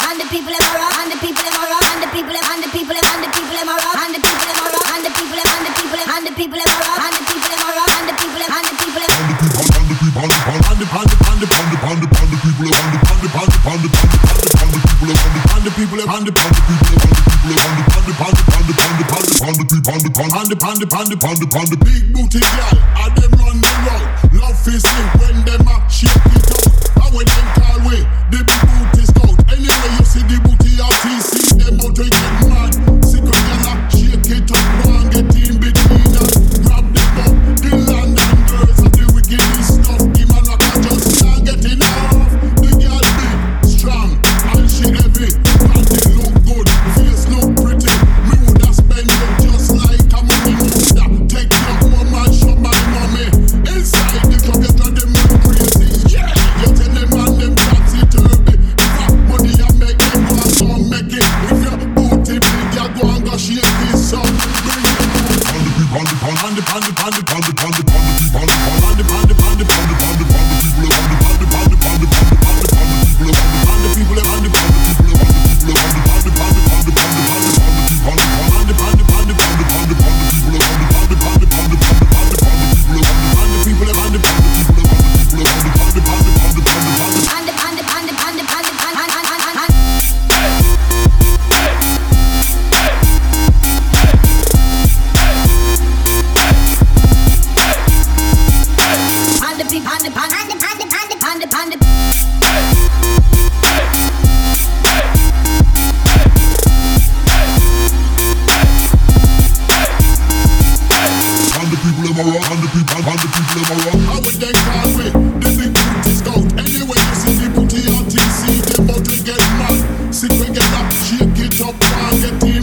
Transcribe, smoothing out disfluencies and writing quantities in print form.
and the people them around, and the people them around, and the people them, and the people them, and the people them around, and the people them around, and the people them, and the people them, and the people them around, and the people them around, and the people them, and the people them, and the people them, and the people them, and the people them, and the people them, and the people them, and the people them, and the people them, and the big booty girl, and them run the road. Love is it when them a shake it out. And when them call way, the big booty scout. Anyway you see the booty RTC, them out to get mad. Sick of y'all shake it up, go and get in between us. Grab them up, the land and girls and the wickedest stuff. The man rock just can't get enough. The girl big, strong, and she heavy. Body look good, face look pretty. Me woulda spend it just like a money woulda. Take your woman, show my mommy. Inside the club, you got them crazy. Yeah, you tell them man them topsy-turvy. Fuck money and make them go and go make it. If your booty big, you go and go shake this song. Bring it on the people, on the people, on the people, on the people, on the people, on the people, on the people, Shake it up, and get